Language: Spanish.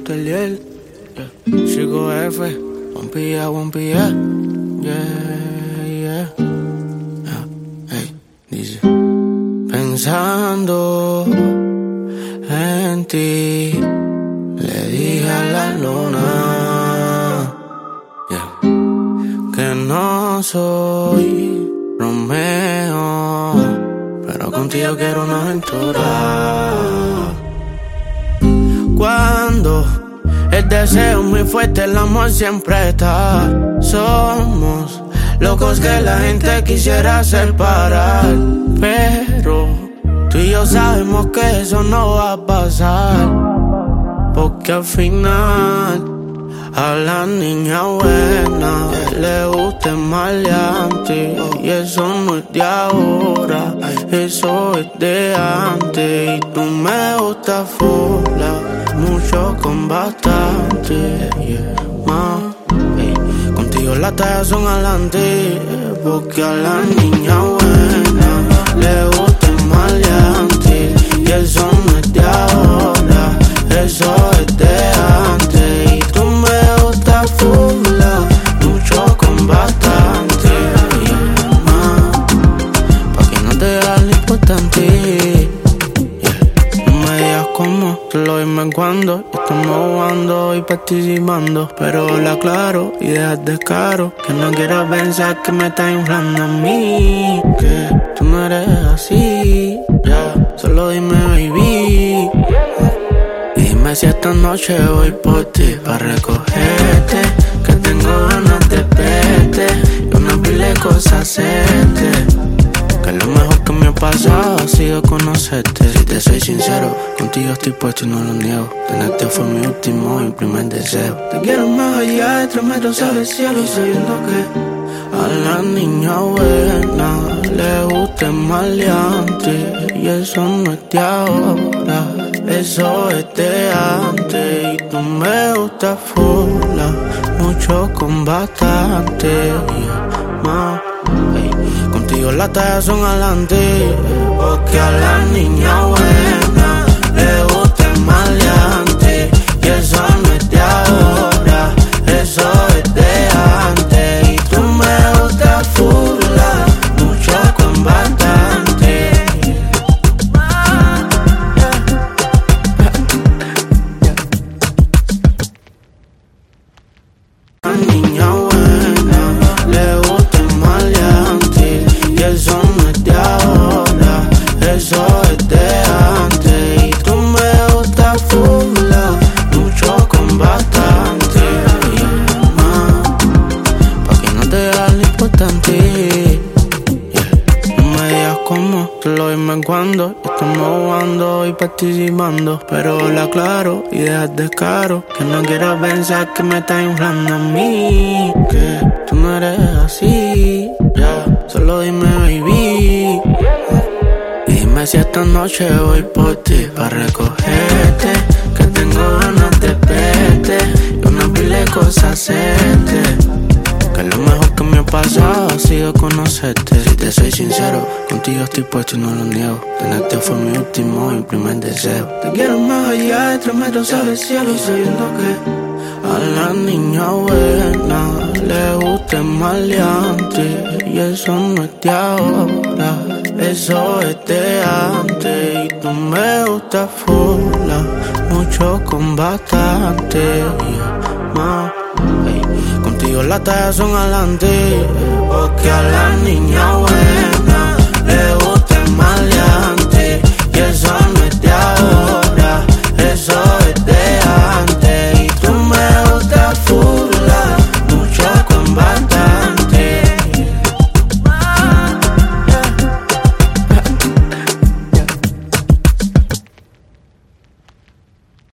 Teliel, yeah. Chico F, 1 1 yeah. Hey, dice, pensando en ti, le dije a la luna, yeah, que no soy Romeo, pero contigo quiero una aventura. Cuando el deseo es muy fuerte, el amor siempre está. Somos locos que la gente quisiera separar, pero tú y yo sabemos que eso no va a pasar, porque al final a la niña buena le gusta el maleante, y eso no es de ahora, eso es de antes. Y tú me gustas fulla, mucho con bastante, yeah, ma. Hey, contigo las tallas son adelante, porque a la niña buena le gusta el maleante, y eso no es de ahora, eso es de antes. Y tú me gustas fulla, mucho con bastante, yeah, ma. Pa' que no te hagas lo importante, yeah. No me digas cómo, solo dime cuándo. Estamos jugando y participando, pero lo aclaro y dejas descaro, que no quiero pensar que me estás inflando a mí, que tú no eres así, yeah. Solo dime, baby, y dime si esta noche voy por ti pa' recogerte, que tengo ganas de verte y una pila de cosas hacerte, que lo mejor que me ha pasado ha sido conocerte. Si te soy sincero, contigo estoy puesto y no lo niego. Tenerte fue mi último y primer deseo. Te quiero más allá de 3 metros sobre el cielo, sabiendo que a la niña buena le gusta el maleante, y eso no es de ahora, eso es de antes. Y tú me gustas fulla, mucho con bastante, yeah, ma. Hey, contigo las tallas son adelante, porque a la niña buena le gusta el maleante, y eso no es de ahora, eso es de antes. Y tú me gustas fulla, mucho con bastante, la niña buena le gusta el maleante, y eso no es de ahora, eso es de antes. Y tú me gustas fulla, mucho con bastante, yeah, ma. Pa' que no te hagas lo importante, yeah. No me digas cómo, solo dime cuándo. Estamos jugando y participando, pero lo aclaro y dejas descaro, que no quiero pensar que me estás inflando a mí, que tú no eres así, yeah. Solo dime, baby, y dime si esta noche voy por ti pa' recogerte, que tengo ganas de verte y una pila de cosas hacerte, que lo mejor que me ha pasado ha sido conocerte. Si te soy sincero, contigo estoy puesto y no lo niego. Tenerte fue mi último y primer deseo. Te quiero más allá de 3 metros sobre el cielo, sabiendo que a la niña buena le gusta el maleante, y eso no es de ahora, eso es de antes. Y tú me gustas fulla, mucho con bastante, yeah, ma. Hey, contigo las tallas son adelante, porque a la niña buena